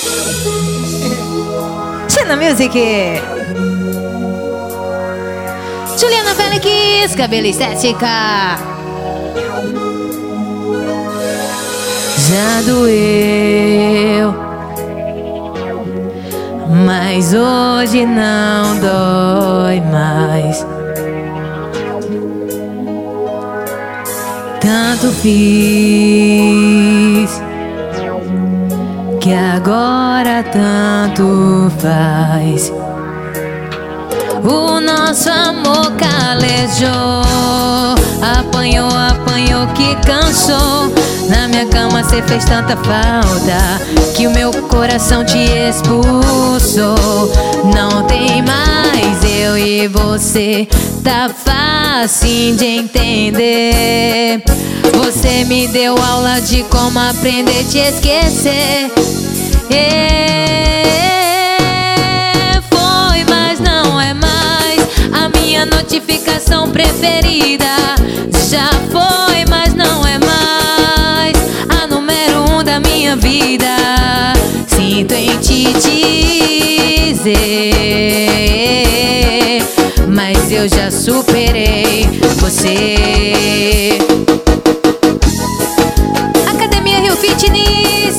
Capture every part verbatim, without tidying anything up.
China Music. Juliana Félix, cabelo estética. Já doeu, mas hoje não dói mais. Tanto fiz que agora tanto faz. O nosso amor calejou, apanhou, apanhou que cansou. Na minha cama cê fez tanta falta que o meu coração te expulsou. Não tem mais eu e você, tá fácil de entender. Você me deu aula de como aprender a te esquecer. É, foi, mas não é mais a minha notificação preferida. Já foi, mas não é mais a número um da minha vida. Sinto em te dizer, mas eu já superei você. Academia Rio Fitness.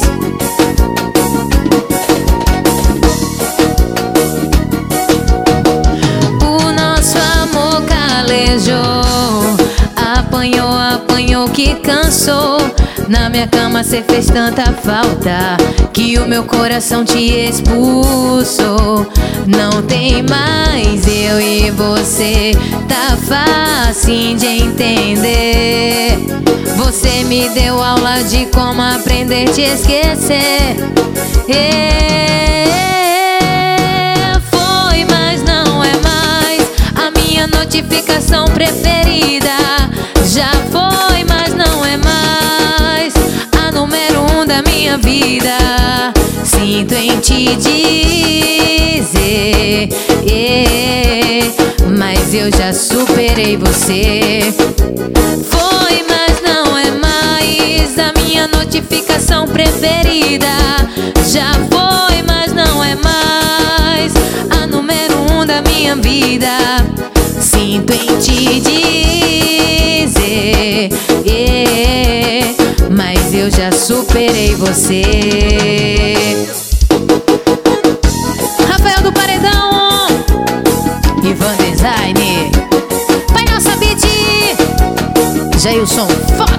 O nosso amor calejou, apanhou, apanhou que cansou. Na minha cama cê fez tanta falta que o meu coração te expulsou. Não tem mais eu e você, tá fácil de entender. Você me deu aula de como aprender a te esquecer. É, foi, mas não é mais a minha notificação preferida. Já foi, mas não é mais a número um da minha vida. Sinto em te dizer, é, mas eu já superei você. Foi, mas não é mais a minha notificação preferida. Já foi, mas não é mais a número um da minha vida. Sinto em te dizer, yeah, mas eu já superei você. Rafael do Paredão, Ivan Design, Pai Nossa Beat, Jailson Fox.